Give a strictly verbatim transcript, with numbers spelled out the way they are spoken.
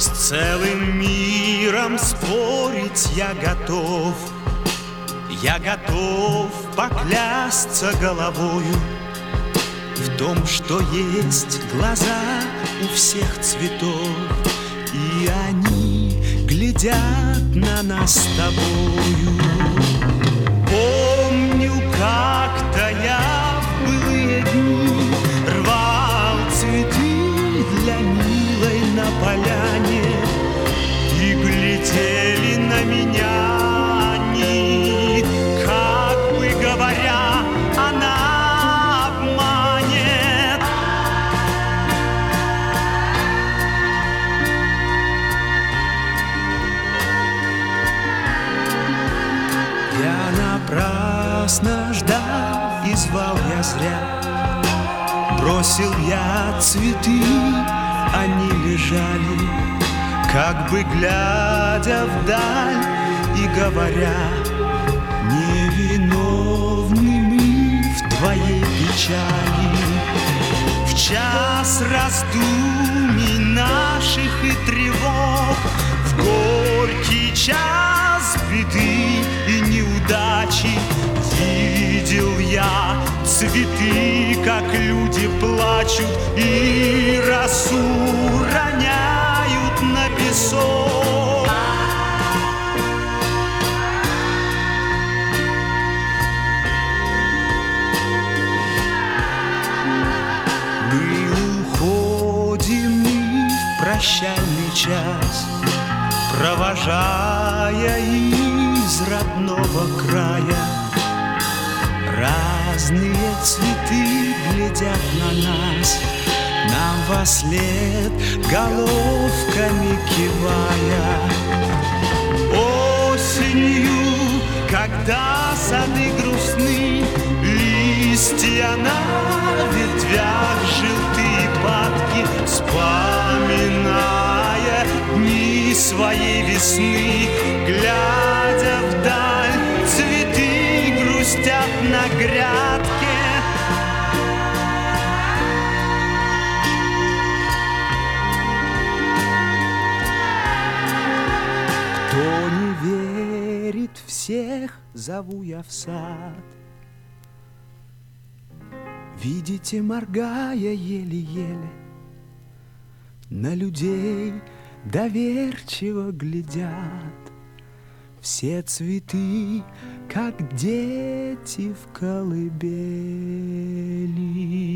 С целым миром спорить я готов. Я готов поклясться головою в том, что есть глаза у всех цветов, и они глядят на нас с тобою. Помню, как-то я в былые дни рвал цветы для милой на поляне, и глядели на меня они, как бы говоря, она обманет. Я напрасно ждал и звал я зря. Бросил я цветы, они лежали, как бы глядя вдаль и говоря: невиновны мы в твоей печали. В час раздумий наших и тревог, в горький час беды и неудачи, видел я цветы, как люди плачут и росу роняют на песок. Мы уходим мы в прощальный час, провожая из родного края. Разные цветы глядят на нас, нам вослед головками кивая. Осенью, когда сады грустны, листья на ветвях желтые падки, вспоминая дни своей весны, глядя вдаль, цветы грустят на грядке. Кто не верит, всех зову я в сад. Видите, моргая еле-еле, на людей доверчиво глядят. Все цветы, как дети в колыбели.